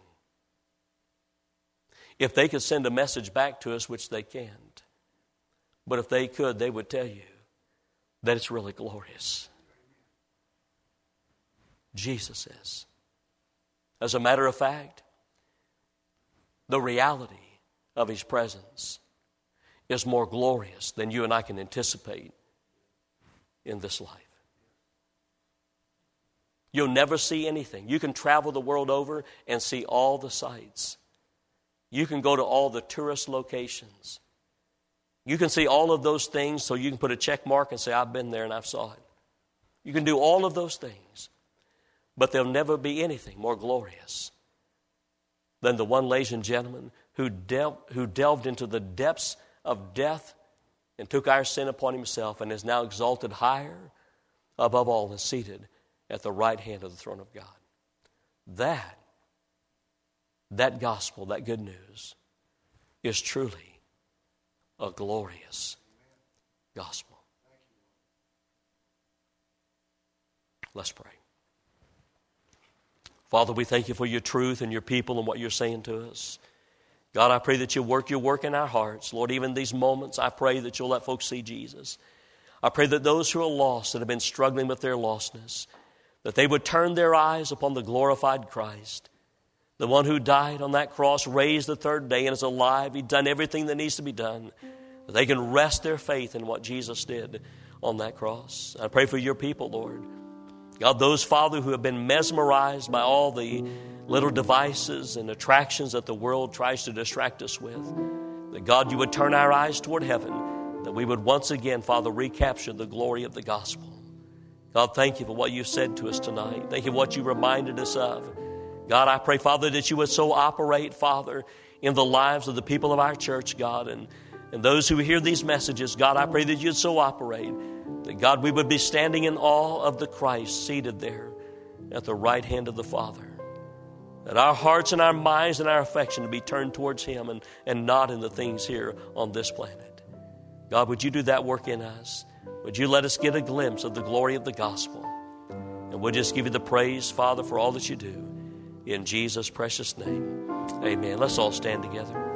If they could send a message back to us, which they can't, but if they could, they would tell you that it's really glorious. Jesus is. As a matter of fact, the reality of his presence is more glorious than you and I can anticipate in this life. You'll never see anything. You can travel the world over and see all the sights. You can go to all the tourist locations. You can see all of those things so you can put a check mark and say, I've been there and I've saw it. You can do all of those things. But there'll never be anything more glorious than the one, ladies and gentlemen, who, del- who delved into the depths of death and took our sin upon himself and is now exalted higher above all and seated at the right hand of the throne of God. That, that gospel, that good news, is truly a glorious gospel. Let's pray. Father, we thank you for your truth and your people and what you're saying to us. God, I pray that you'll work your work in our hearts. Lord, even these moments, I pray that you'll let folks see Jesus. I pray that those who are lost, that have been struggling with their lostness, that they would turn their eyes upon the glorified Christ, the one who died on that cross, raised the third day and is alive. He's done everything that needs to be done. That they can rest their faith in what Jesus did on that cross. I pray for your people, Lord. God, those, Father, who have been mesmerized by all the little devices and attractions that the world tries to distract us with, that, God, you would turn our eyes toward heaven, that we would once again, Father, recapture the glory of the gospel. God, thank you for what you said to us tonight. Thank you for what you reminded us of. God, I pray, Father, that you would so operate, Father, in the lives of the people of our church, God, and, and those who hear these messages. God, I pray that you'd so operate that, God, we would be standing in awe of the Christ seated there at the right hand of the Father. That our hearts and our minds and our affection would be turned towards him and, and not in the things here on this planet. God, would you do that work in us? Would you let us get a glimpse of the glory of the gospel? And we'll just give you the praise, Father, for all that you do. In Jesus' precious name, amen. Let's all stand together.